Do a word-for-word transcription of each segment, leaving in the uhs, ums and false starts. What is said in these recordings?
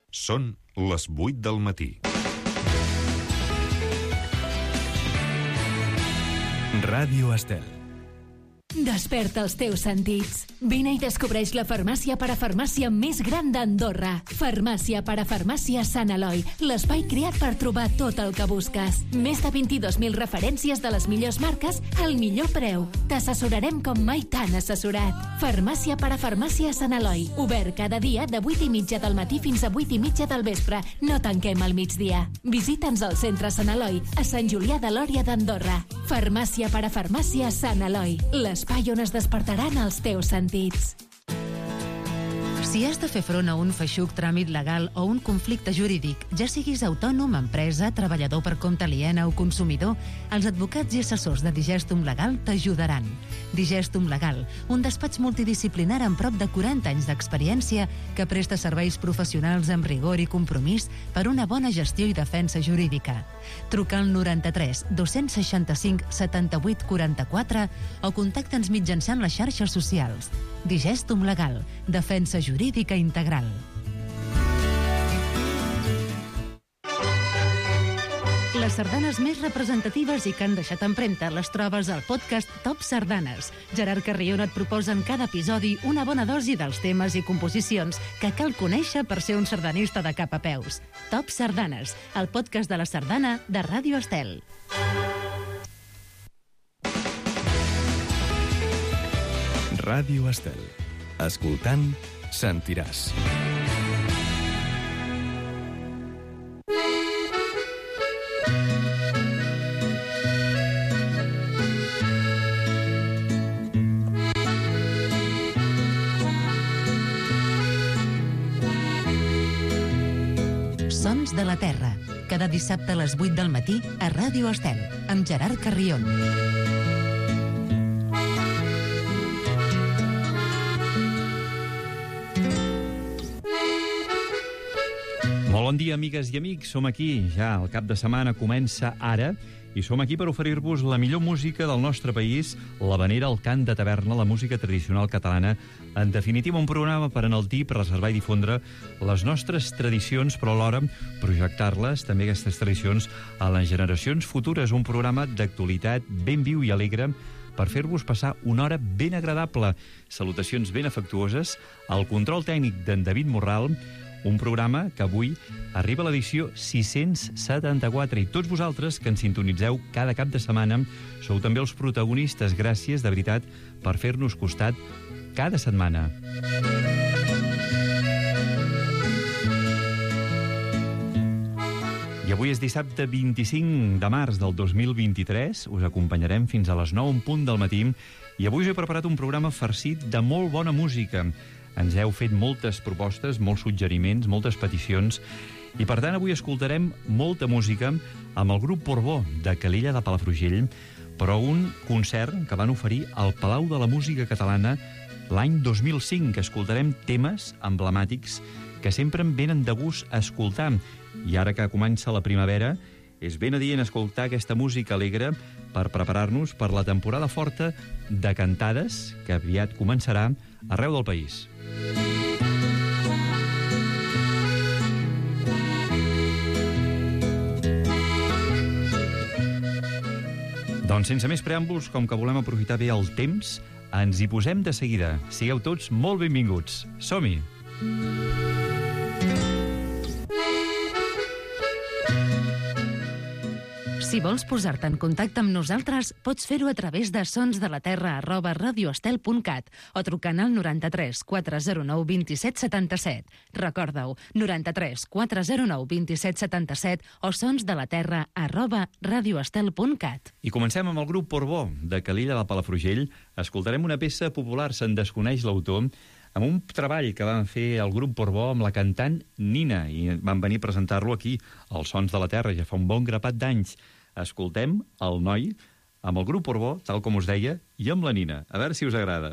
Són les vuit del matí. Ràdio Estel. Desperta els teus sentits. Vine i descobreix la farmàcia parafarmàcia més gran d'Andorra. Farmàcia parafarmàcia Sant Eloi, l'espai creat per trobar tot el que busques. Més de vint-i-dos mil referències de les millors marques al millor preu. T'assessorarem com mai t'han assessorat. Farmàcia parafarmàcia Sant Eloi, obert cada dia de vuit i mitja del matí fins a vuit i mitja del vespre. No tanquem al migdia. Visita'ns al centre Sant Eloi, a Sant Julià de Lòria d'Andorra. Farmàcia parafarmàcia Sant Eloi, l'espai on es despertaran els teus sentits. Si has de fer front a un feixuc tràmit legal o un conflicte jurídic, ja siguis autònom, empresa, treballador per compte aliena o consumidor, els advocats i assessors de Digestum Legal t'ajudaran. Digestum Legal, un despatx multidisciplinar amb prop de quaranta anys d'experiència que presta serveis professionals amb rigor i compromís per una bona gestió i defensa jurídica. Truca al noranta-tres dos-cents seixanta-cinc setanta-vuit quaranta-quatre o contacta'ns mitjançant les xarxes socials. Digestum Legal, defensa jurídica integral. Les sardanes més representatives i que han deixat empremta les trobes al podcast Top Sardanes. Gerard Carrion et proposa en cada episodi una bona dosi dels temes i composicions que cal conèixer per ser un sardanista de cap a peus. Top Sardanes, el podcast de la sardana de Ràdio Estel. Ràdio Estel. Escoltant, sentiràs. Sons de la Terra, cada dissabte a les vuit del matí a Ràdio Estel, amb Gerard Carrion. Molt bon dia, amigues i amics. Som aquí, ja el cap de setmana comença ara, i som aquí per oferir-vos la millor música del nostre país, l'havanera, el cant de taverna, la música tradicional catalana. En definitiva, un programa per enaltir, per reservar i difondre les nostres tradicions, però alhora projectar-les, també aquestes tradicions, a les generacions futures. Un programa d'actualitat ben viu i alegre per fer-vos passar una hora ben agradable. Salutacions ben afectuoses. Al control tècnic d'en David Morral, un programa que avui arriba a l'edició sis-cents setanta-quatre, i tots vosaltres que ens sintonitzeu cada cap de setmana sou també els protagonistes. Gràcies, de veritat, per fer-nos costat cada setmana. I avui és dissabte vint-i-cinc de març del dos mil vint-i-tres. Us acompanyarem fins a les nou en punt del matí, i avui us he preparat un programa farcit de molt bona música. Ens heu fet moltes propostes, molts suggeriments, moltes peticions, i per tant avui escoltarem molta música amb el grup Portbó de Calella de Palafrugell, però un concert que van oferir al Palau de la Música Catalana l'any dos mil cinc. Escoltarem temes emblemàtics que sempre em venen de gust a escoltar, i ara que comença la primavera és ben adient escoltar aquesta música alegre per preparar-nos per la temporada forta de cantades que aviat començarà arreu del país. Doncs sense més preàmbuls, com que volem aprofitar bé el temps, ens hi posem de seguida. Sigueu tots molt benvinguts. Som-hi! Si vols posar-te en contacte amb nosaltres, pots fer-ho a través de sonsdelaterra arroba radioestel punt cat o trucant al noranta-tres quatre zero nou vint-i-set setanta-set. Recorda-ho, noranta-tres quatre zero nou vint-i-set setanta-set o sonsdelaterra arroba radioestel punt cat. I comencem amb el grup Portbó de Calella de Palafrugell. Escoltarem una peça popular, se'n desconeix l'autor, amb un treball que van fer el grup Portbó amb la cantant Nina, i van venir a presentar-lo aquí, als Sons de la Terra, ja fa un bon grapat d'anys. Escoltem el noi amb el grup Portbó, tal com us deia, i amb la Nina. A veure si us agrada.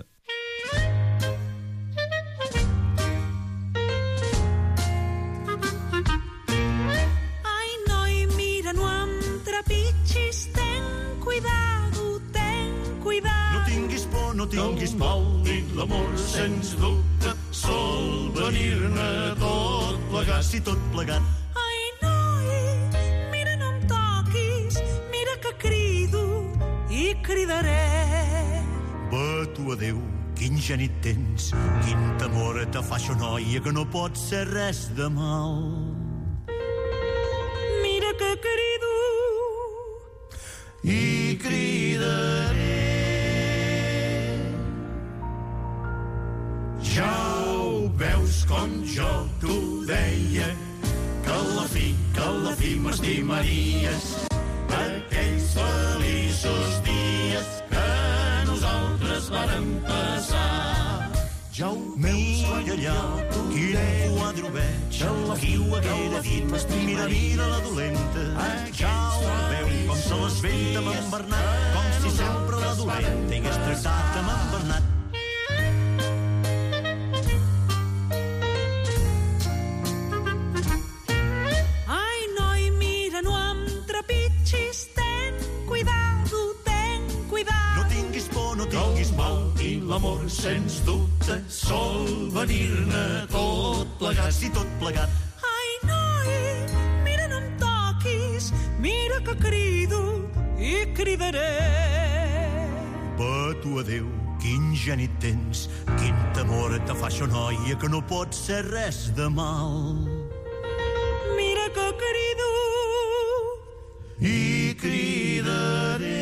Ai, noi, mira, no em trepitgis, ten cuidado, ten cuidado. No tinguis por, no tinguis mal, ni l'amor sens dubte sol venir-ne tot plegat, si tot plegat. Ai, noi, mira, no em toquis, mira que crido i cridaré. Va tu a Déu, quin genit tens, quin temor te fa això, noia, que no pot ser res de mal. Mira que crido i cridaré. Ja ho veus com jo t'ho deia, que a la fi, que a la fi m'estimaries, aquells feliços dies que nosaltres vàrem passar. Ja ho veus allà, quin quadre veig, qui ho haguera dit, mira, mira la dolenta. Ja ho veu com se l'esventa amb en Bernat, com si sempre la dolenta hagués tractat amb en Bernat. L'amor, sens dubte, sol venir-ne tot plegat, si tot plegat. Ai, noi, mira, no em toquis, mira que crido i cridaré. Va tu a Déu, quin genit tens, quin temor te fa això, noia, que no pot ser res de mal. Mira que crido i cridaré.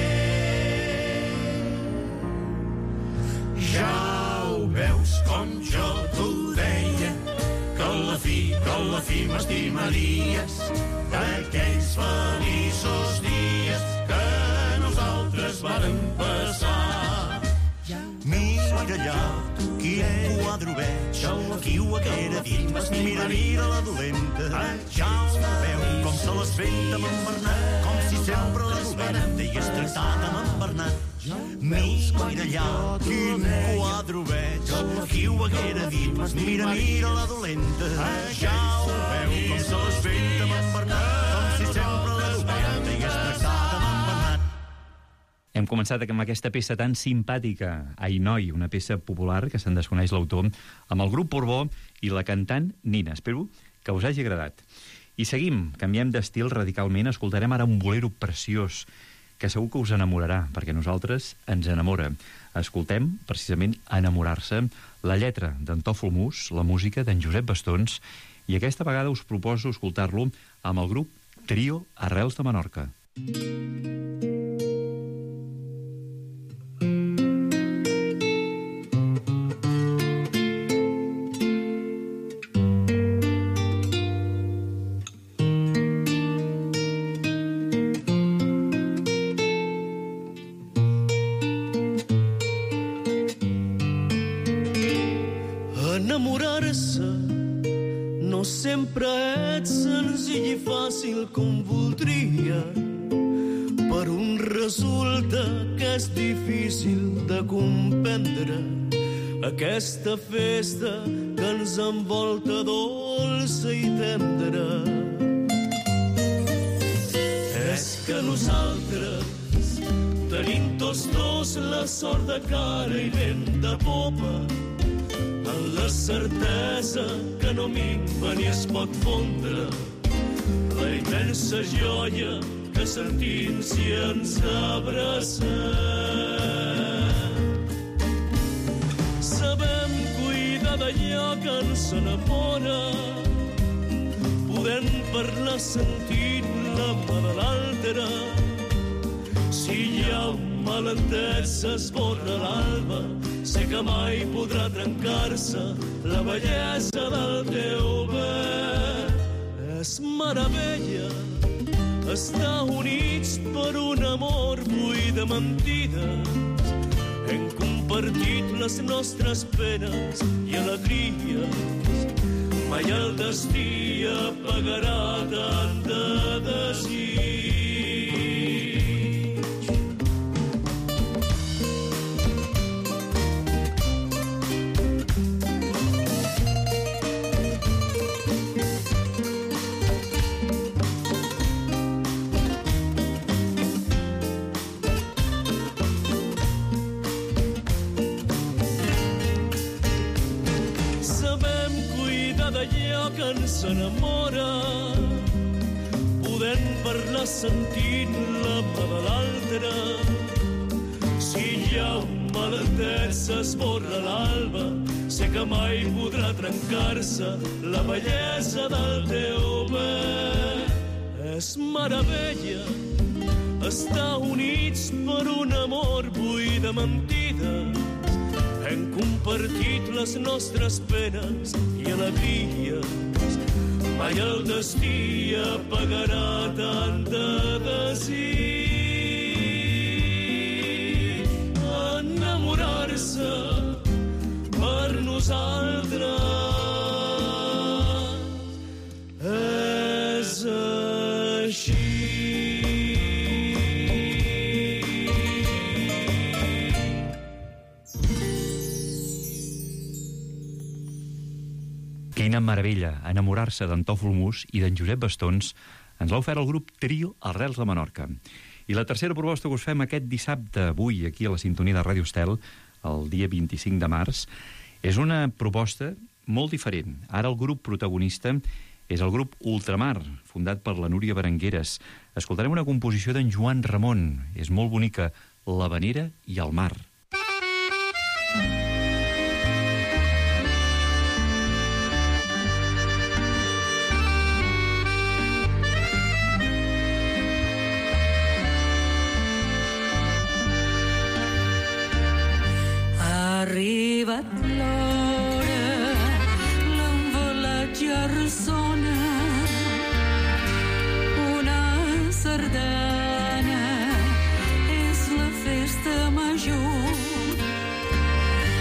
Ja ho veus com jo t'ho deia, que a la fi, que a la fi m'estimaries, aquells feliços dies que nosaltres vàrem passar. Mira allà, quin quadre veig, qui ho haguera dit, mira, mira la dolenta. Ja ho veu com se l'esventa amb en Bernat, com si sempre la dolenta hi hagués tractat amb en Bernat. Mira allà, quin quadre veig, qui ho haguera dit, mira, mira la dolenta. Ja ho veu com se l'esventa amb en Bernat, com si sempre la dolenta hi hagués tractat amb en Bernat. Hem començat amb aquesta peça tan simpàtica, Ai, noi, una peça popular que se'n desconeix l'autor, amb el grup Portbó i la cantant Nina. Espero que us hagi agradat. I seguim, canviem d'estil radicalment, escoltarem ara un bolero preciós que segur que us enamorarà, perquè a nosaltres ens enamora. Escoltem, precisament, Enamorar-se, la lletra d'en Tòfol Mus, la música d'en Josep Bastons, i aquesta vegada us proposo escoltar-lo amb el grup Trio Arrels de Menorca. Enamorar-se no sempre és senzill i fàcil com voldria. Per un resulta que és difícil de comprendre aquesta festa que ens envolta dolça i tendra. És que nosaltres tenim tots dos la sort de cara i vent de popa, en la certesa que no minva ni es pot fondre la immensa joia que sentim si ens abracem. Sabem cuidar d'allò que ens enamora, podem parlar sentint la mà de l'altre. Si hi ha un malentès s'esborra l'alba, sé que mai podrà trencar-se la bellesa del teu bé. És meravella estar units per un amor buit de mentides. Hem compartit les nostres penes i alegries. Mai el destí apagarà tant de desig. Que quan s'enamora, podent parlar sentint la mà de l'altre. Si hi ha un malentet s'esborra l'alba, sé que mai podrà trencar-se la bellesa del teu bé. És meravella estar units per un amor buit de mentides. Hem compartit les nostres penes i alegries. Mai el destí apagarà tant de desig. Enamorar-se per nosaltres és així. Quina meravella, enamorar-se d'en Tòfol Mus i d'en Josep Bastons ens l'ha ofert el grup Trio Arrels de Menorca. I la tercera proposta que us fem aquest dissabte, avui, aquí a la sintonia de Ràdio Estel, el dia vint-i-cinc de març, és una proposta molt diferent. Ara el grup protagonista és el grup Ultramar, fundat per la Núria Berengueres. Escoltarem una composició d'en Joan Ramon. És molt bonica, l'Havanera i el mar. Arribat l'hora, l'envelatge ressona, una sardana és la festa major.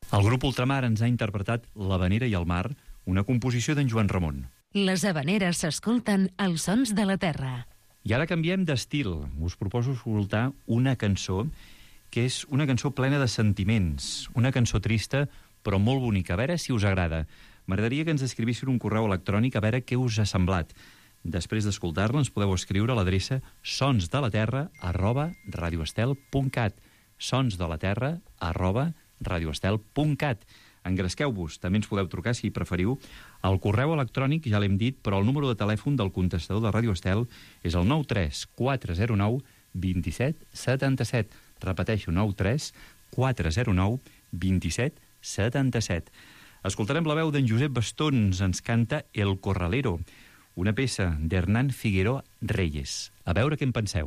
El grup Ultramar ens ha interpretat L'Havanera i el mar, una composició d'en Joan Ramon. Les havaneres s'escolten als sons de la terra. I ara canviem d'estil. Us proposo escoltar una cançó que és una cançó plena de sentiments, una cançó trista però molt bonica. A veure si us agrada. M'agradaria que ens escrivíssiu un correu electrònic a veure què us ha semblat. Després d'escoltar-la ens podeu escriure a l'adreça sonsdelaterra arroba radioestel punt cat sonsdelaterra arroba radioestel punt cat. Engresqueu-vos, també ens podeu trucar si preferiu. El correu electrònic ja l'hem dit, però el número de telèfon del contestador de Ràdio Estel és el nou tres quatre zero nou dos set set set. Repeteixo, nou tres quatre zero nou dos set set set. Escoltarem la veu d'en Josep Bastons, ens canta El Corralero, una peça d'Hernán Figueroa Reyes. A veure què en penseu.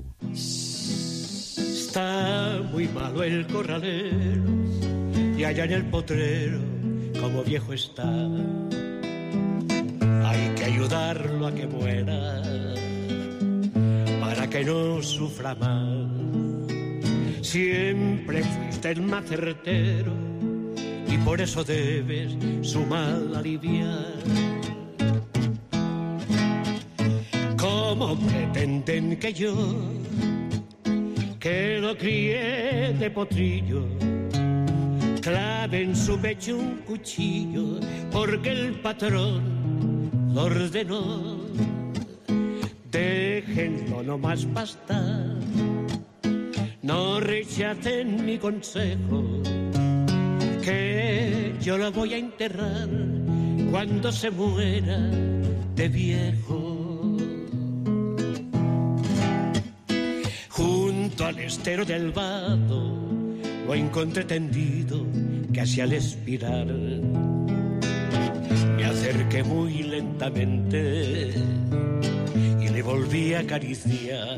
Está muy malo el corralero y allá en el potrero como viejo está. Hay que ayudarlo a que muera para que no sufra mal. Siempre fuiste el más certero y por eso debes su mal aliviar. ¿Cómo pretenden que yo, que lo crié de potrillo, clave en su pecho un cuchillo porque el patrón lo ordenó? Déjenlo nomás pastar, no rechacen mi consejo, que yo lo voy a enterrar cuando se muera de viejo. Junto al estero del vado lo encontré tendido, casi al expirar. Me acerqué muy lentamente y le volví a acariciar.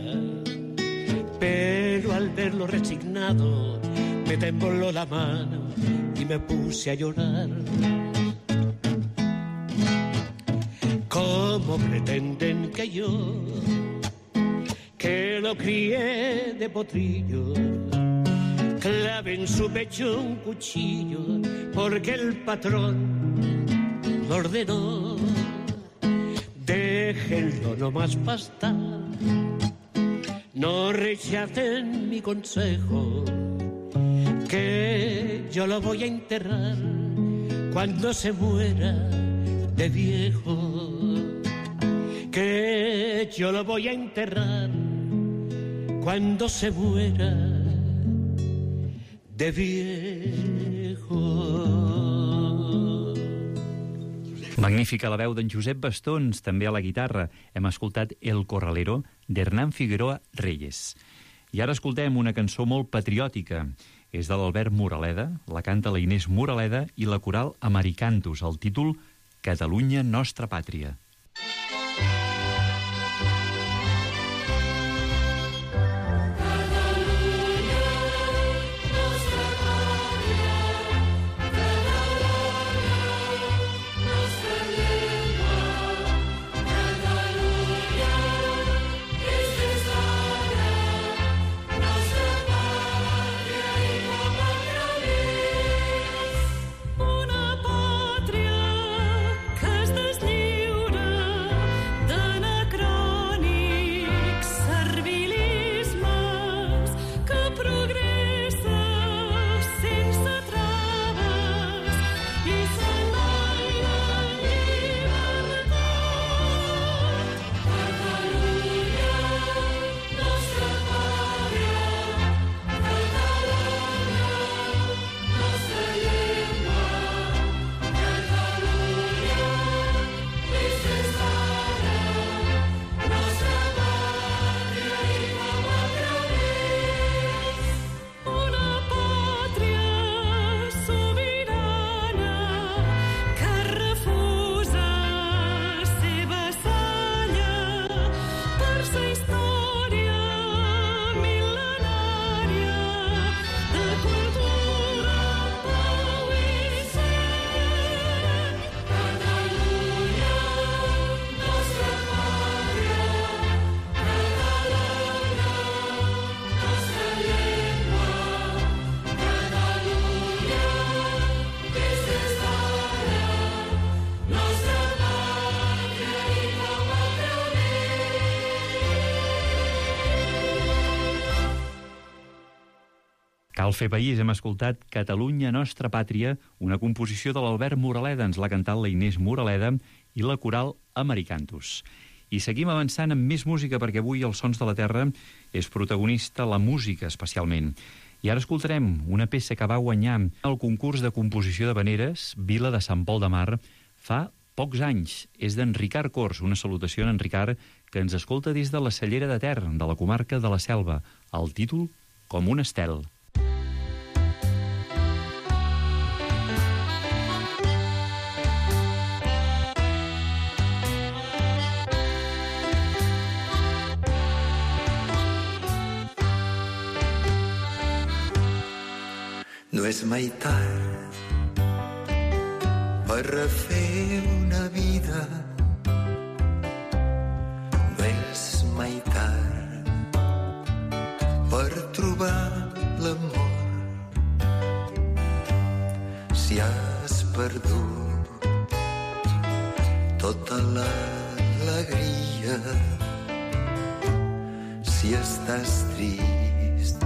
Pero al verlo resignado me tembló la mano y me puse a llorar. ¿Cómo pretenden que yo, que lo crié de potrillo, clave en su pecho un cuchillo porque el patrón lo ordenó? Déjenlo nomás pastar, no rechacen mi consejo, que yo lo voy a enterrar cuando se muera de viejo. Que yo lo voy a enterrar cuando se muera de viejo. Magnífica la veu d'en Josep Bastons, també a la guitarra. Hem escoltat El Corralero, d'Hernán Figueroa Reyes. I ara escoltem una cançó molt patriòtica. És de l'Albert Moraleda, la canta la Inés Moraleda i la coral Americantus, el títol Catalunya, nostra pàtria. Una pàtria que es deslliura Cal fer país, hem escoltat Catalunya, nostra pàtria, una composició de l'Albert Moraleda, ens l'ha cantat la Inés Moraleda i la coral Americantus. I seguim avançant amb més música perquè avui els Sons de la Terra és protagonista la música especialment. I ara escoltarem una peça que va guanyar el concurs de composició de veneres Vila de Sant Pol de Mar fa pocs anys. És d'en Ricard Cors, una salutació a en Ricard, que ens escolta des de la Cellera de Ter, de la comarca de la Selva. El títol, Com un estel. No és mai tard per refer una vida. No és mai tard per trobar l'amor. Si has perdut tota l'alegria, si estàs trist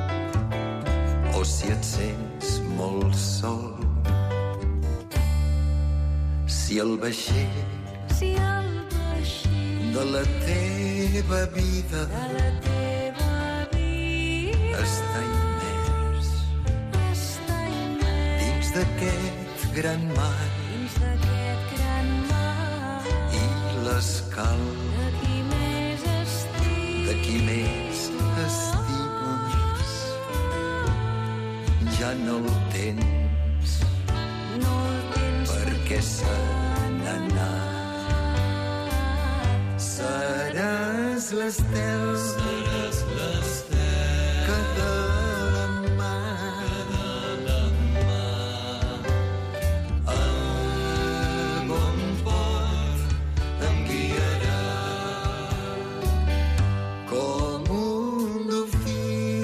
o si et sents molt sol, si el vaixell, si el vaixell de la teva vida, de la teva vida està immers, està immers dins d'aquest gran mar, dins d'aquest gran mar, i l'escalf de qui més estimes, de qui més estimes ja no el tens, no el tens perquè se n'ha anat. Seràs l'estel, Seràs l'estel que de la mà, de la mà al bon port em guiarà com un dofí,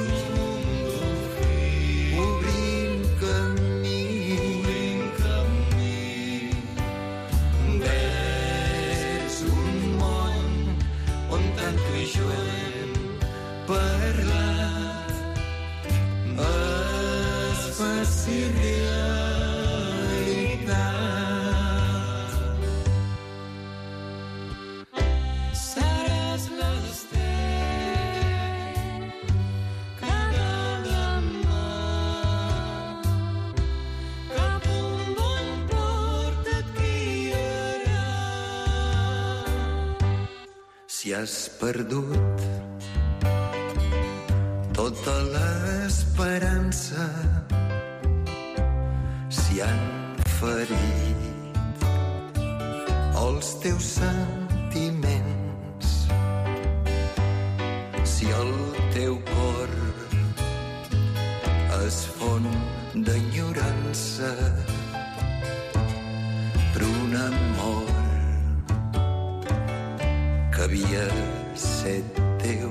obrint camí, obrint camí vers un món on tant tu i jo hem parlat. Es faci realitat. Seràs l'estel que de la mà cap un bon port et guiarà. Si has perdut tota l'esperança, si han ferit els teus sentiments, si el teu cor es fon d'enyorança per un amor que havia set teu,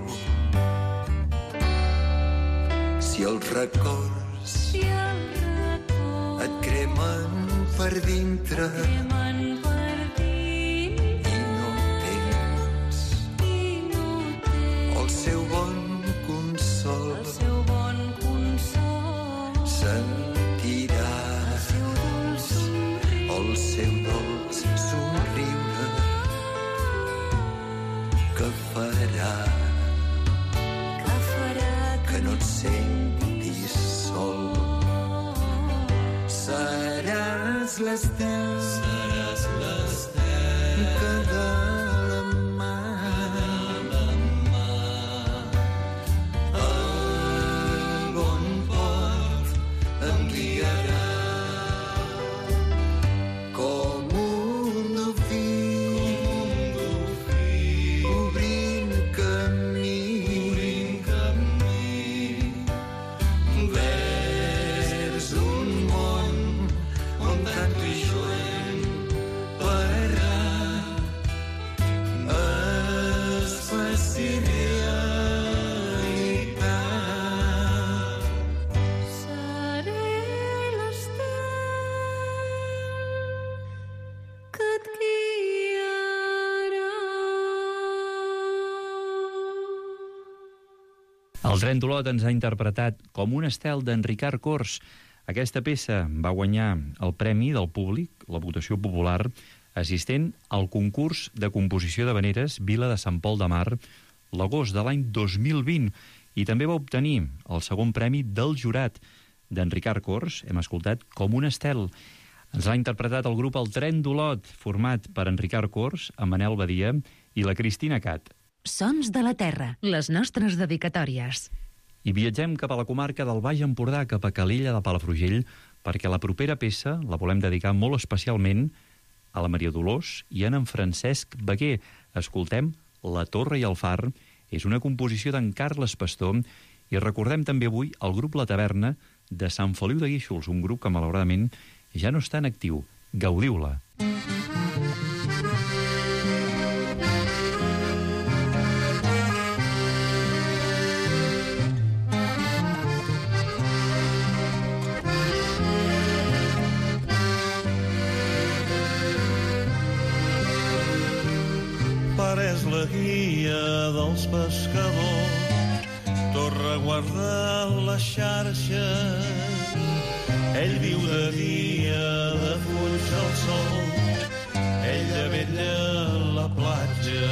si els records si el record et cremen per dintre cremen per dins i no tens i no tens el seu bon consol, el seu bon consol, sentiràs el seu dolç somriure, el seu dolç somriure que farà que farà que no et sentis sol. Seràs l'estel, Seràs l'estel que de la mà al bon port em guiarà com un dofí, obrint camí, vers un món on tant tu i jo hem parlat. Tren d'Olot ens ha interpretat Com un estel d'en Ricard Cors. Aquesta peça va guanyar el premi del públic, la votació popular, assistent al concurs de composició d'havaneres Vila de Sant Pol de Mar, l'agost de l'any dos mil vint, i també va obtenir el segon premi del jurat d'en Ricard Cors. Hem escoltat Com un estel. Ens l'ha interpretat el grup El Tren d'Olot, format per en Ricard Cors, en Manel Badia i la Cristina Cat. Sons de la Terra, les nostres dedicatòries. I viatgem cap a la comarca del Baix Empordà, cap a Calella de Palafrugell, perquè la propera peça la volem dedicar molt especialment a la Maria Dolors i a en Francesc Beguer. Escoltem La Torre i el Far. És una composició d'en Carles Pastor i recordem també avui el grup La Taverna de Sant Feliu de Guíxols, un grup que malauradament ja no està en actiu. Gaudiu-la. És la guia dels pescadors, torre guarda les xarxes. Ell viu de dia, de fuig al sol, ell de vetlla la platja.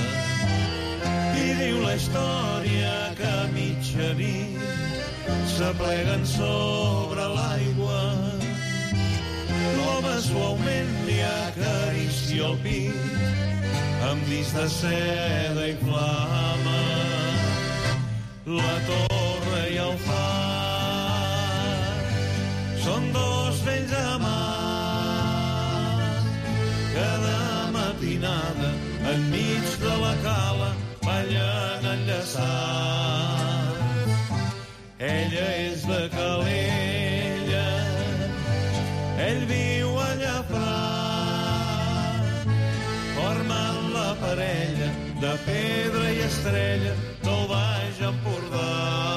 I diu la història que a mitjanit s'apleguen sobre l'aigua. L'home suaument li acaricia el pit amb discs de seda i flama. La torre i el far són dos vells amants que de matinada enmig de la cala ballen enllaçats. Ella és de Calella, ell viu a Llafranc, formant la parella de pedra i estrella del Baix Empordà.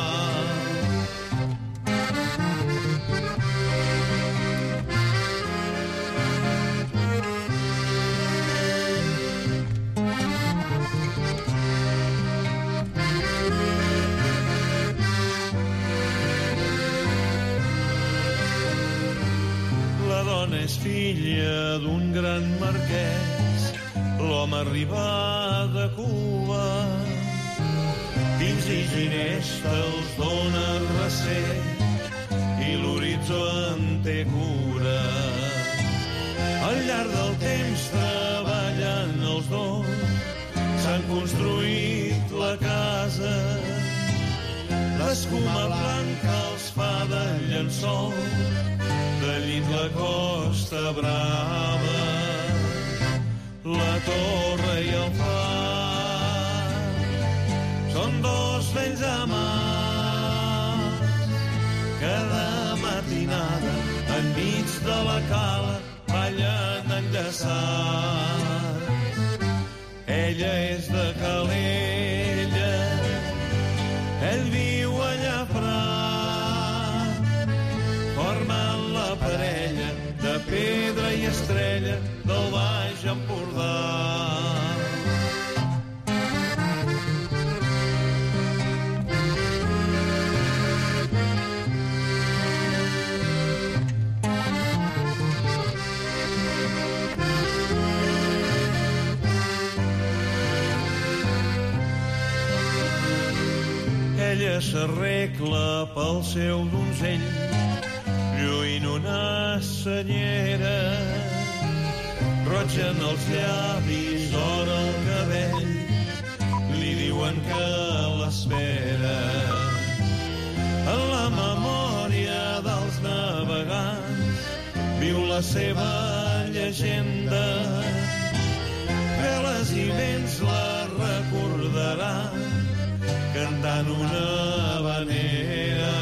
La dona és filla d'un gran marquès, l'home arriba de Cuba, fins i ginesta els dona recer i l'horitzó en té cura. Al llarg del temps treballant els dos s'han construït la casa. L'escuma blanca els fa de llençol, de llit la Costa Brava. La torre i el far són dos vells amants que de matinada enmig de la cala ballen enllaçats. Ella és de Calella, ell viu a Llafranc, formant la parella de pedra i estrella del Baix Empordà. Ella s'arregla pel seu donzell, lluint una senyera, roig en els llavis, ora el cabell, li diuen que l'espera. En la memòria dels navegants viu la seva llegenda, veles i vents la recordaran cantant una havanera.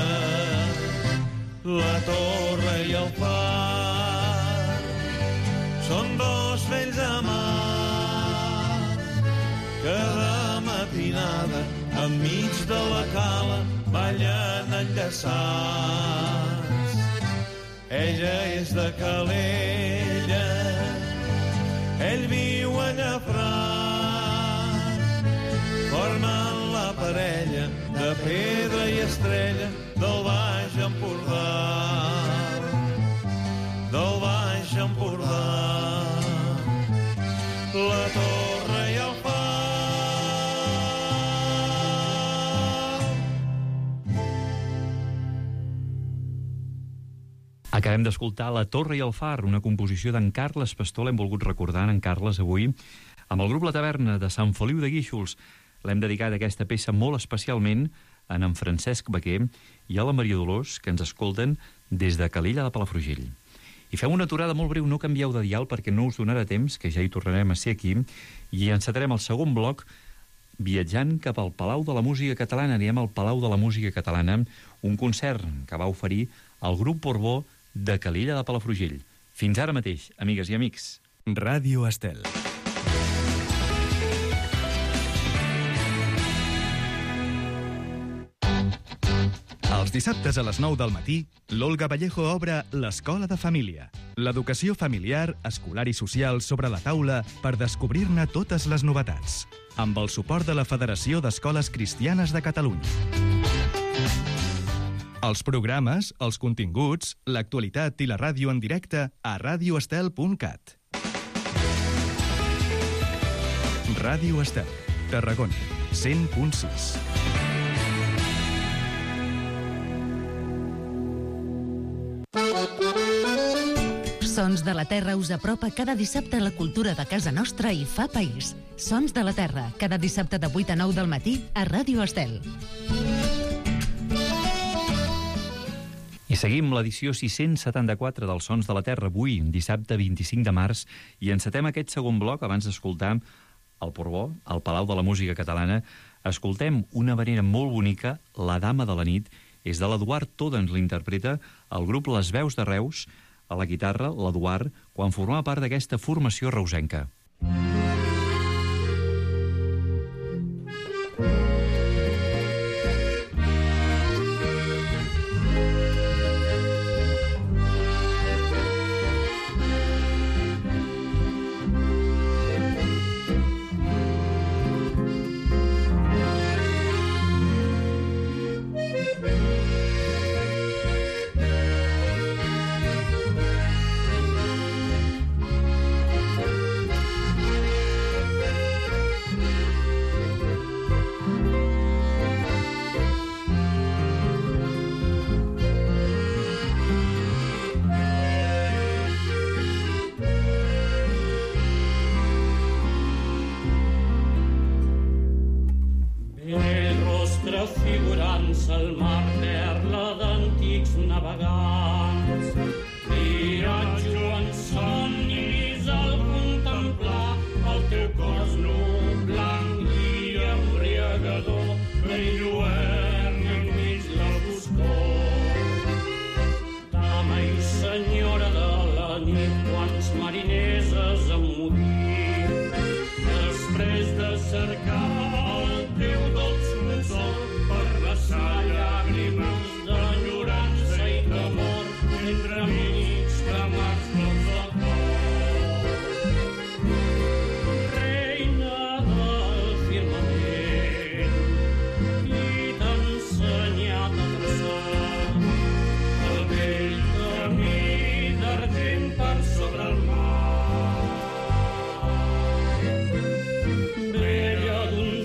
La torre i el far són dos vells amants que de matinada enmig de la cala ballen enllaçats. Ella és de Calella, ell viu a Llafranc, formant la parella de pedra estrella del Baix Empordà, del Baix Empordà, la Torre i el Far. Acabem d'escoltar La Torre i el Far, una composició d'en Carles Pastor. L'hem volgut recordar en Carles avui amb el grup La Taverna de Sant Feliu de Guíxols. L'hem dedicat aquesta peça molt especialment a en Francesc Baquer i a la Maria Dolors, que ens escolten des de Calella de Palafrugell. I fem una aturada molt breu, no canvieu de dial perquè no us donarà temps, que ja hi tornarem a ser aquí, i encetarem el segon bloc viatjant cap al Palau de la Música Catalana. Anirem al Palau de la Música Catalana, un concert que va oferir el grup Borbó de Calella de Palafrugell. Fins ara mateix, amigues i amics. Ràdio Estel. Els dissabtes a les nou del matí, l'Olga Vallejo obre l'Escola de Família. L'educació familiar, escolar i social sobre la taula per descobrir-ne totes les novetats. Amb el suport de la Federació d'Escoles Cristianes de Catalunya. Els programes, els continguts, l'actualitat i la ràdio en directe a radio estel punt cat. Ràdio Estel, Tarragona, cent punt sis. Sons de la Terra us apropa cada dissabte a la cultura de casa nostra i fa país. Sons de la Terra, cada dissabte de vuit a nou del matí a Ràdio Estel. I seguim l'edició sis-cents setanta-quatre dels Sons de la Terra, avui, dissabte vint-i-cinc de març, i encetem aquest segon bloc abans d'escoltar el Borbó, al Palau de la Música Catalana. Escoltem una manera molt bonica, La Dama de la Nit, és de l'Eduard Toda, ens l'interpreta el grup Les Veus de Reus, a la guitarra, l'Eduard, quan formava part d'aquesta formació reusenca. Figurant-se al mar perla d'antics navegants. Viatjo en somnis al contemplar el teu cos nu, blanc i embriagador, enlluern enmig la foscor. Dama i senyora de la nit, quants mariners es han morit, després de cercar el teu dolç consol, per vessar llàgrimes d'enyorança i temor entre amics cremats tots de cor. Reina del firmament, qui t'ha ensenyat a traçar el vell camí d'argent per sobre el mar? Vella d'un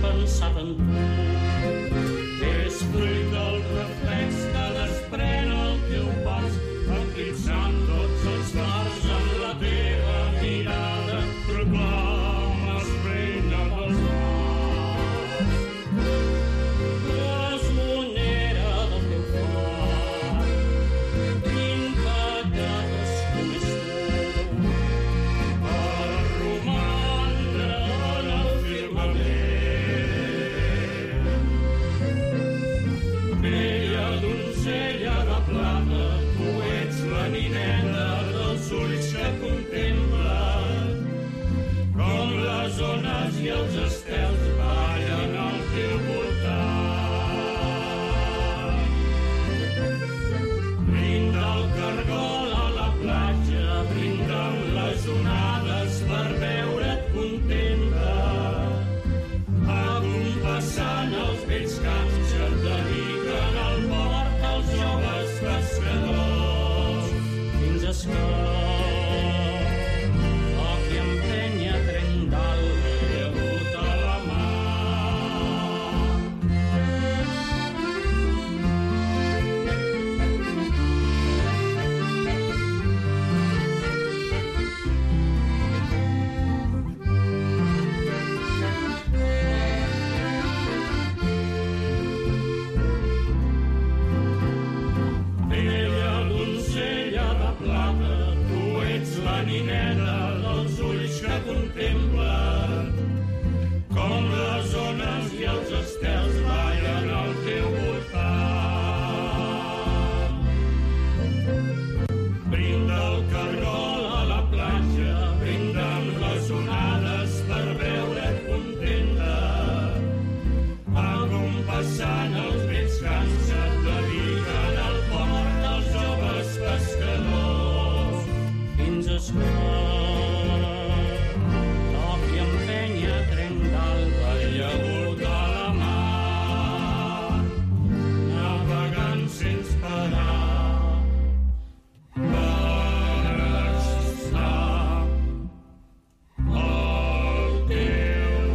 pensat en tu. És fruit del reflex que desprèn el teu pas, eclipsant tots els mars amb la teva mirada. Proclames reina dels mars. L'esmonera del teu cor, impeccables com és tu, per romandre en el firmament. Bella donzella de plata, tu ets la nineta dels ulls que contemplen, com les ones i els estels ballen al teu voltant. Brinda el cargol a la platja, brinden les onades per veure't contenta, acompassant els vells camps que et dediquen al port els joves pescadors. Fins esclar, foc i empenya tren d'alt llegut a la mà. Bella donzella de plata, tu ets la nineta dels ulls que contemplen, com les ones i els estels ballen al teu voltant. Brinda el cargol a la platja, brinden les onades per veure't contenta, acompassant els vells cants que et dediquen al port els joves pescadors. Fins esclar, toc i empenya tren d'alba llegut a la mar, navegant sense parar per estar al teu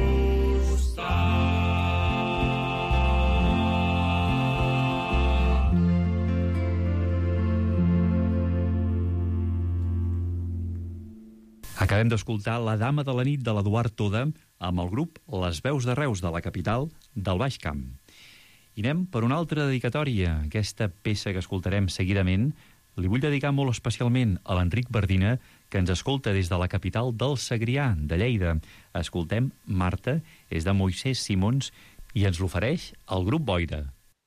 costat. Acabem d'escoltar La dama de la nit de l'Eduard Toda amb el grup Les veus de Reus de la capital del Baix Camp. I anem per una altra dedicatòria. Aquesta peça que escoltarem seguidament li vull dedicar molt especialment a l'Enric Bardina, que ens escolta des de la capital del Segrià, de Lleida. Escoltem Marta, és de Moisès Simons i ens l'ofereix el grup Boira.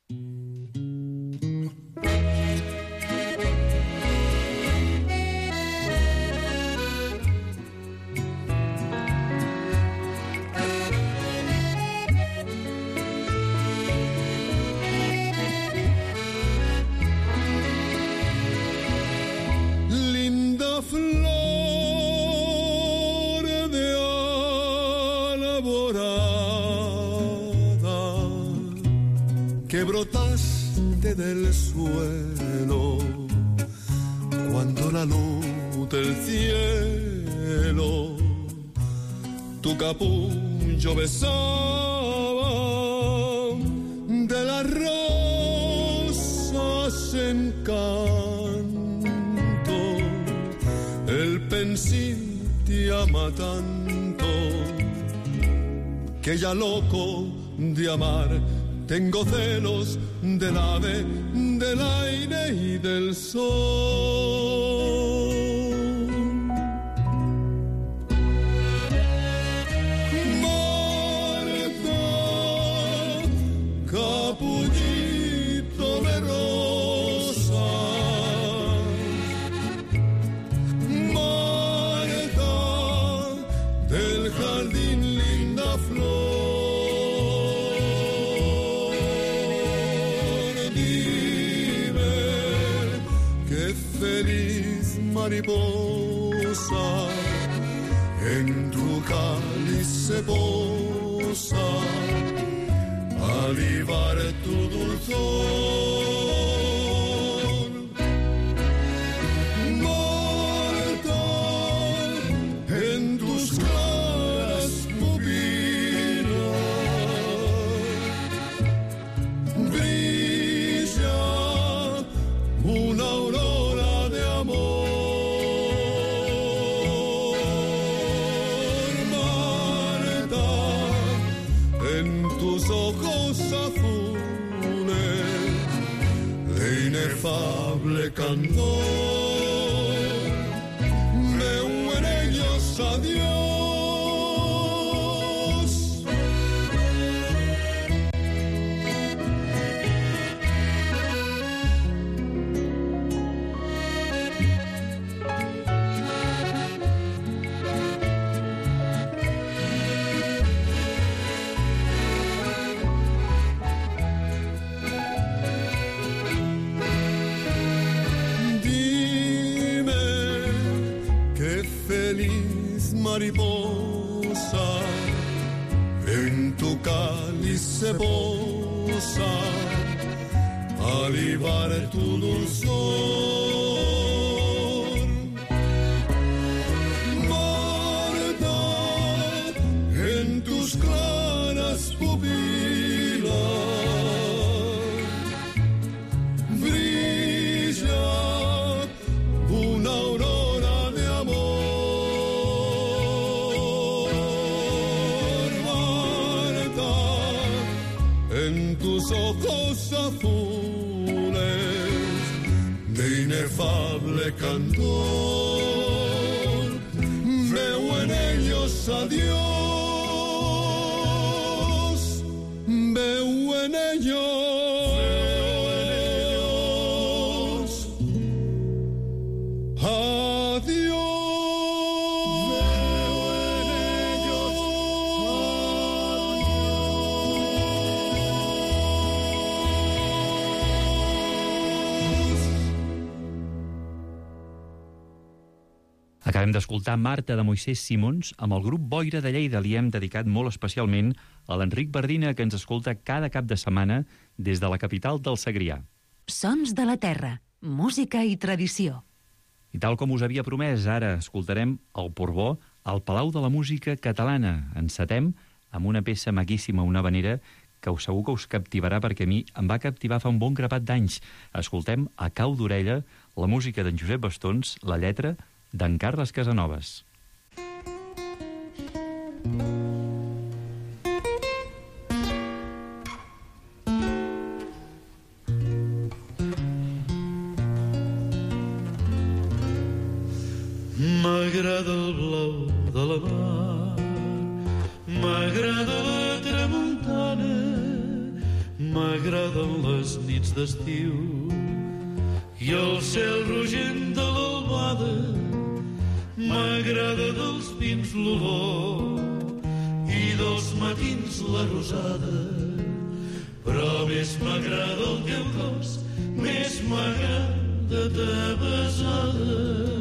Linda flor de elaborada que brotaste del suelo cuando la luz del cielo tu capullo besaba, de las rosas encanto, el pensil te ama tanto que ya loco de amar tengo celos del ave, del aire y del sol. Marta, capullito de rosa. Marta, del jardín linda flor. Feliz mariposa, en tu cáliz se posa, avivar tu dulzor. Marta, en tus claras pupilas, candor, veo en ellos a Dios. Mariposa, en tu cáliz se posa, al libar tu dulzor. Guarda en tus claras pupilas, brilla una aurora de amor. Tus ojos azules de inefable candor, veo en ellos a Dios, veo en ellos a Dios. Acabem d'escoltar Marta de Moisès Simons amb el grup Boira de Lleida. Li hem dedicat molt especialment a l'Enric Bardina, que ens escolta cada cap de setmana des de la capital del Segrià. Sons de la terra, música i tradició. I tal com us havia promès, ara escoltarem el Portbó al Palau de la Música Catalana. Encetem amb una peça maquíssima, una havanera, que segur que us captivarà, perquè a mi em va captivar fa un bon grapat d'anys. Escoltem a cau d'orella la música d'en Josep Bastons, la lletra d'en Carles Casanovas. M'agrada el blau de la mar, m'agrada la tramuntana, m'agraden les nits d'estiu i el cel rogent de l'albada. M'agrada dels pins l'olor i dels matins la rosada, però més m'agrada el teu cos, més m'agrada ta besada.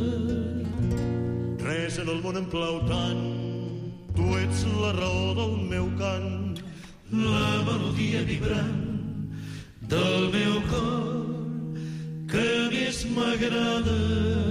Res en el món em plau tant, tu ets la raó del meu cant, la melodia vibrant del meu cor que més m'agrada.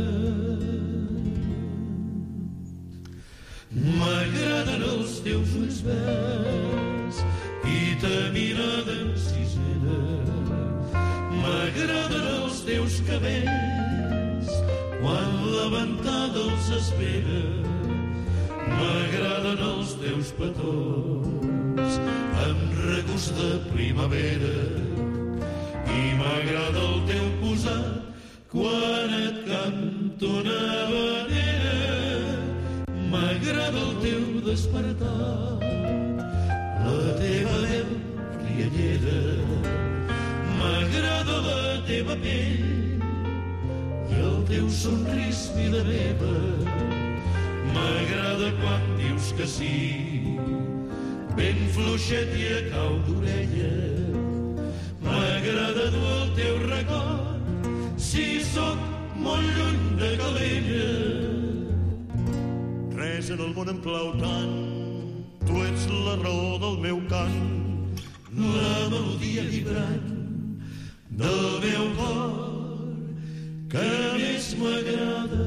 M'agraden els teus ulls verds i ta mirada encisera, m'agraden els teus cabells quan la ventada els espera, m'agraden els teus petons amb regust de primavera i m'agrada el teu posat quan et canto una havanera. M'agrada el teu despertar, la teva veu riallera, m'agrada la teva pell i el teu somrís, vida meva. M'agrada quan dius que sí, ben fluixet i a cau d'orella. M'agrada dur el teu record si sóc molt lluny de Calella. Res en el món em plau tant, tu ets la raó del meu cant, la melodia vibrant del meu cor que més m'agrada.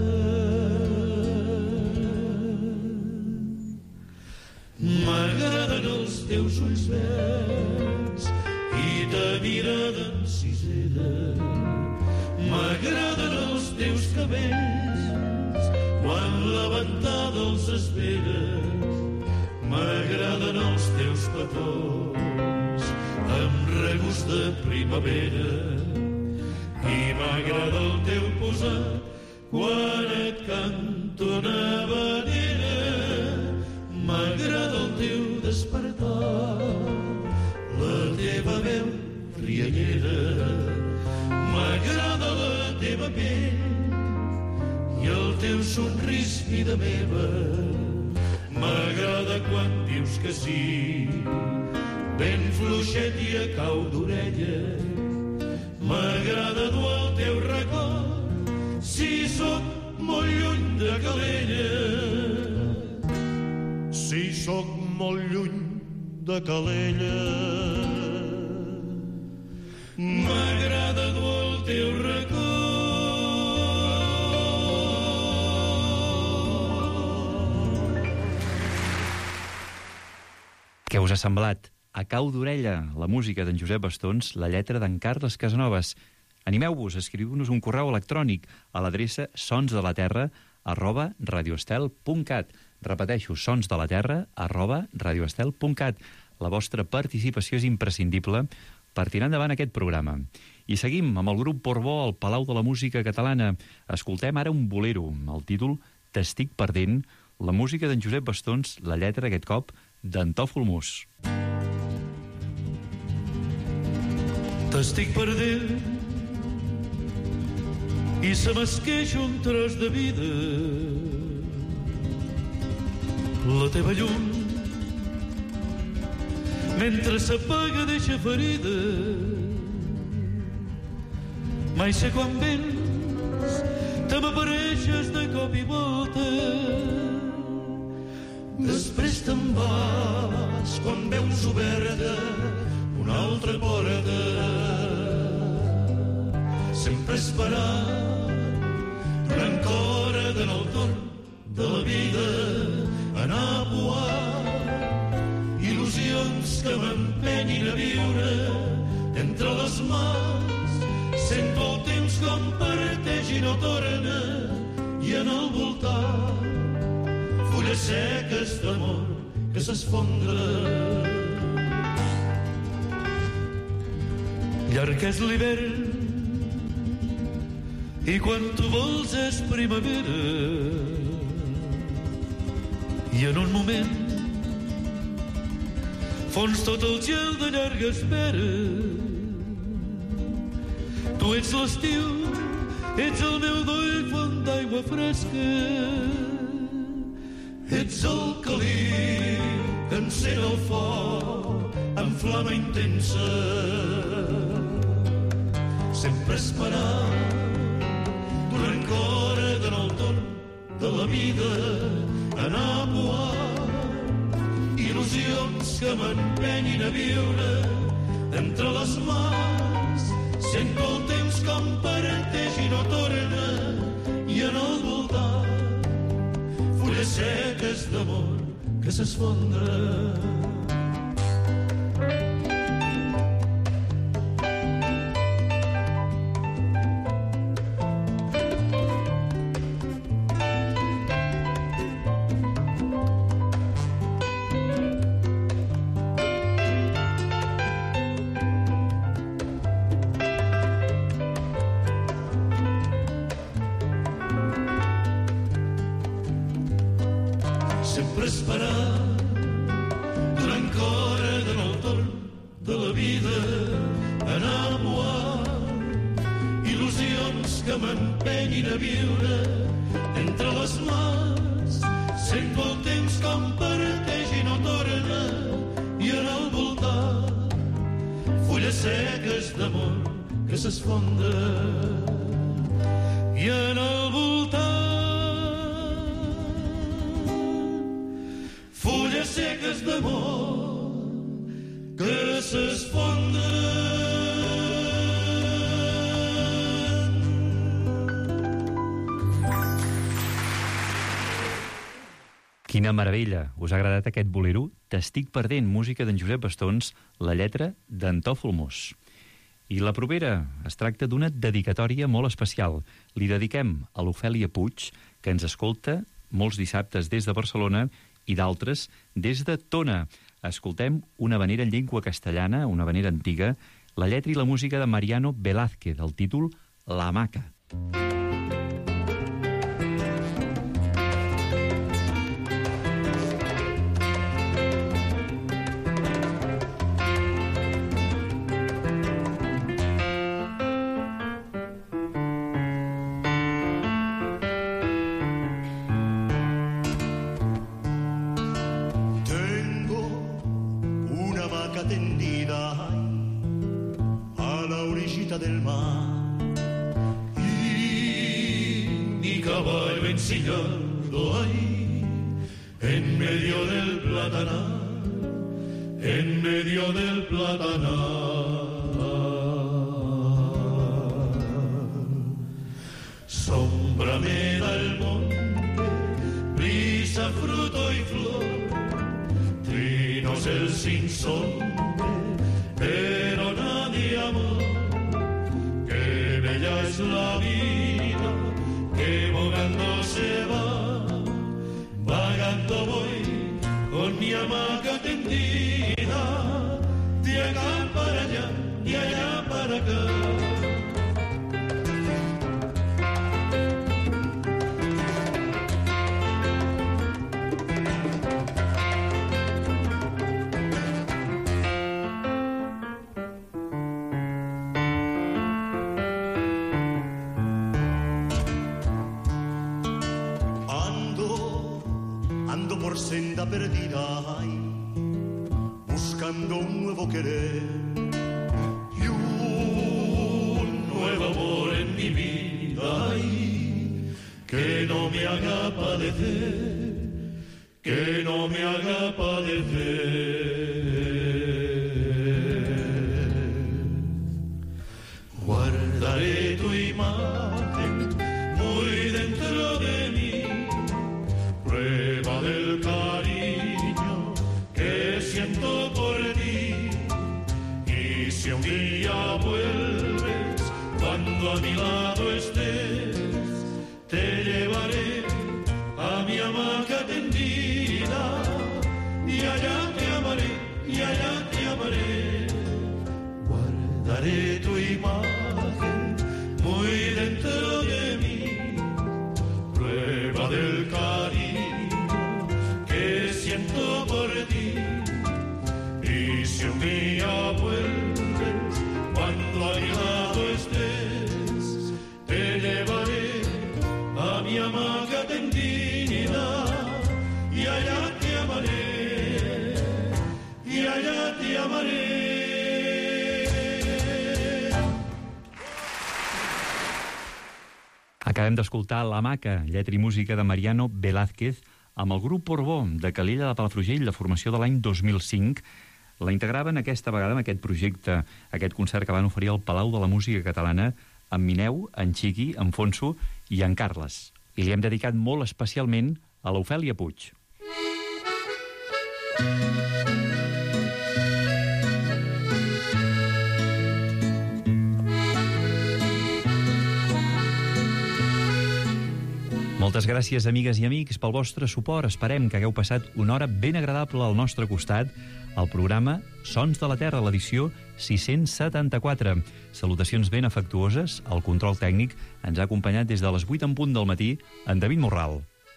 M'agraden els teus ulls verds i ta mirada encisera, m'agraden els teus cabells quan la ventada els espera, m'agraden els teus petons amb regust de primavera i m'agrada el teu posat quan et canto una habanera. M'agrada el teu despertar, la teva veu riallera. M'agrada la teva pell i el teu somrís, vida meva. M'agrada quan dius que sí, ben fluixet i a cau d'orella. M'agrada dur el teu record si sóc molt lluny de Calella. Si sóc molt lluny de Calella. M'agrada dur el teu record. Què us ha semblat? A cau d'orella, la música d'en Josep Bastons, la lletra d'en Carles Casanovas. Animeu-vos, escriviu-nos un correu electrònic a l'adreça sonsdelaterra arroba radioestel punt cat. Repeteixo, sonsdelaterra arroba radioestel punt cat. La vostra participació és imprescindible per tirar endavant aquest programa. I seguim amb el grup Portbó al Palau de la Música Catalana. Escoltem ara un bolero, amb el títol T'estic perdent, la música d'en Josep Bastons, la lletra aquest cop d'Antòfol Mus. T'estic perdent i se m'esqueix un tros de vida. La teva llum mentre s'apaga deixa ferida. Mai sé quan vens te m'apareixes de cop i volta. Després te'n vas quan veus oberta una altra porta. Sempre esperant una encora de el torn de la vida, anar a poar il·lusions que m'empenyin a viure entre les mans. Sento el temps com parteix i no torna, i en el voltant fulles seques d'amor que s'esfondren. Llarg és l'hivern i quan tu vols és primavera, i en un moment fons tot el gel de llarga espera. Tu ets l'estiu, ets el meu doll font d'aigua fresca, ets el caliu que encén el foc amb flama intensa. Sempre esperant d'una encora de el torn de la vida, anar a poar il·lusions que m'empenyin a viure entre les mans. Sento el temps com parteix i no torna, i en el voltant fulles seques d'amor que s'esfondren. Sempre esperant d'una encora de el torn de la vida, anar a poar il·lusions que m'empenyin a viure entre les mans. Sento el temps com parteix i no torna, i en el voltant fulles seques d'amor que s'esfondren. I en el voltant fulles seques d'amor que s'esfondren. Quina meravella! Us ha agradat aquest bolero? T'estic perdent, música d'en Josep Bastons, la lletra d'Antòfol Mus. I la propera es tracta d'una dedicatòria molt especial. Li dediquem a l'Ofèlia Puig, que ens escolta molts dissabtes des de Barcelona i d'altres des de Tona. Escoltem una havanera en llengua castellana, una havanera antiga, la lletra i la música de Mariano Velázquez, el títol l'Hamaca. Del mar y mi caballo ensillado ahí en medio del platanar, en medio del platanar. Sombra me da el monte, brisa, fruto y flor, trinos el sinsonte, pero nadie amor. Ella es la vida que bogando se va, vagando voy con mi hamaca tendida, de acá para allá, de allá para acá. Senda perdida, ay, buscando un nuevo querer y un nuevo amor en mi vida, ay, que no me haga padecer, que no me haga padecer. Guardaré tu imagen muy dentro de mí, prueba del cariño que siento por ti. Y si un día vuelves, cuando a mi lado estés, te llevaré a mi hamaca tendida, y allá te amaré, y allá te amaré. Guardaré tu imagen muy dentro de mí, prueba del cariño que siento por ti. Y si un día vuelves, cuando a mi lado estés, te llevaré a mi hamaca tendida, y allá te amaré, y allá te amaré. Acabem d'escoltar l'Hamaca, lletra i música de Mariano Velázquez, amb el grup Porbó, de Calella de Palafrugell, de formació de l'any dos mil cinc. La integraven aquesta vegada en aquest projecte, aquest concert que van oferir al Palau de la Música Catalana, en Mineu, en Xiqui, en Fonso i en Carles. I li hem dedicat molt especialment a l'Ofèlia Puig. Moltes gràcies, amigues i amics, pel vostre suport. Esperem que hagueu passat una hora ben agradable al nostre costat al programa Sons de la Terra, l'edició sis-cents setanta-quatre. Salutacions ben afectuoses. El control tècnic ens ha acompanyat des de les vuit en punt del matí en David Morral.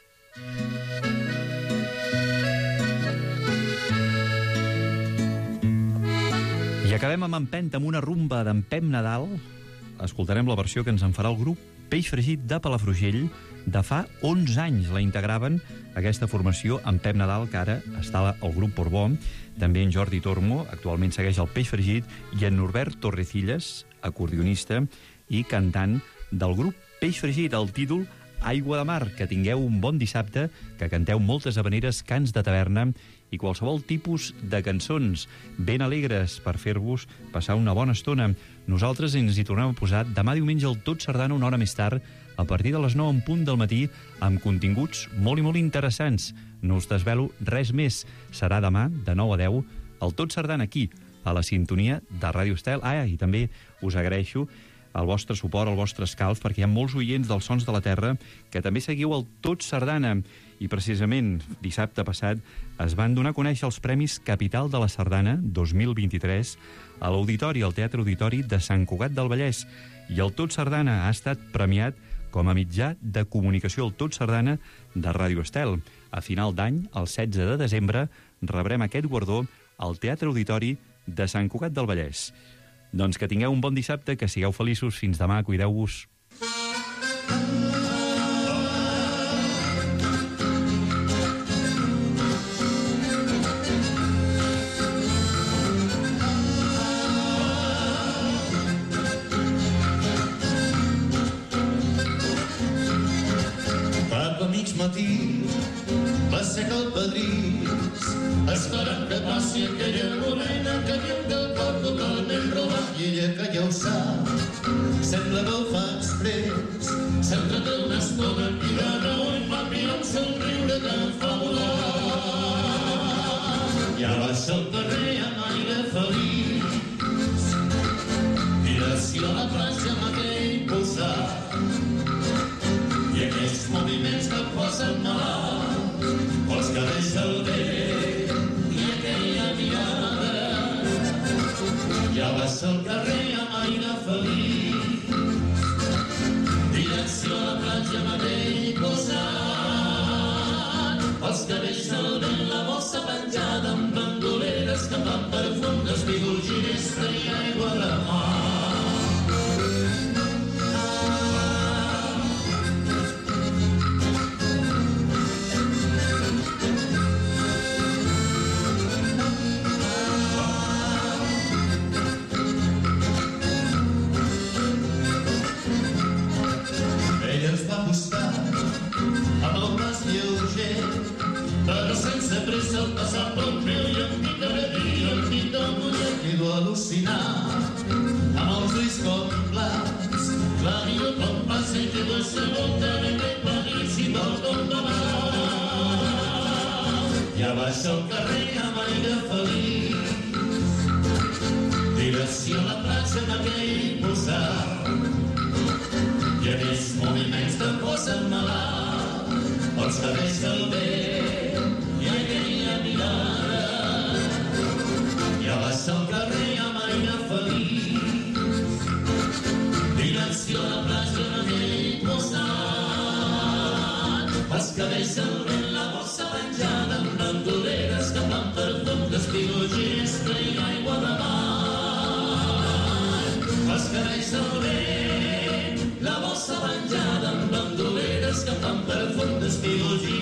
I acabem amb empenta, amb una rumba d'en Pep Nadal. Escoltarem la versió que ens en farà el grup Peix Fregit de Palafrugell. De fa onze anys la integraven aquesta formació amb Pep Nadal, que ara està al grup Porbó, també en Jordi Tormo, actualment segueix el Peix Fregit, i en Norbert Torrecillas, acordionista i cantant del grup Peix Fregit, el títol Aigua de Mar. Que tingueu un bon dissabte, que canteu moltes habaneres, cants de taverna i qualsevol tipus de cançons ben alegres per fer-vos passar una bona estona. Nosaltres ens hi tornem a posar demà diumenge al Tot Sardana, una hora més tard, a partir de les nou en punt del matí, amb continguts molt i molt interessants. No us desvelo res més. Serà demà, de nou a deu, el Tot Sardana aquí, a la sintonia de Ràdio Estel. Ah, i també us agraeixo el vostre suport, el vostre escalf, perquè hi ha molts oients dels Sons de la Terra que també seguiu el Tots Sardana. I precisament dissabte passat es van donar a conèixer els Premis Capital de la Sardana dos mil vint-i-tres a l'Auditori, al Teatre Auditori de Sant Cugat del Vallès. I el Tots Sardana ha estat premiat com a mitjà de comunicació, el Tots Sardana de Ràdio Estel. A final d'any, el setze de desembre, rebrem aquest guardó al Teatre Auditori de Sant Cugat del Vallès. Doncs que tingueu un bon dissabte, que sigueu feliços. Fins demà, cuideu-vos. Matí va ser que el padrís esperant que passi aquella morena que diu que el cor totalment robat i ella que ja ho sap sembla que ho fa exprés sempre té una estona cridant a un papi amb somriure que em fa volar ja baixa al carrer amb aire feliç direcció a la platja amb aquell posat i aquells moviments que posen malalt els cabells del vent i aquella mirada ja vas al carrer amb aire feliç direcció a la platja amb aquell posat els cabells del vent, la bossa penjada amb bandoleres que fan perfum d'espígol, ginesta i aigua de mar. Amb els ulls com plats, la vida com passa i té dos segons en aquell planíssim del com de mar. Ja baixa al carrer amb aire feliç, direcció a la platja amb aquell posat, i aquells moviments que posen malalt, els cabells del vent i aquella mirada. Ja baixa al carrer amb aire feliç, direcció a la platja amb aquell posat, els cabells del vent, la bossa penjada amb bandoleres que fan perfum d'espígol, ginesta i aigua de mar. Els cabells del vent, la bossa penjada amb bandoleres que fan perfum d'espígol,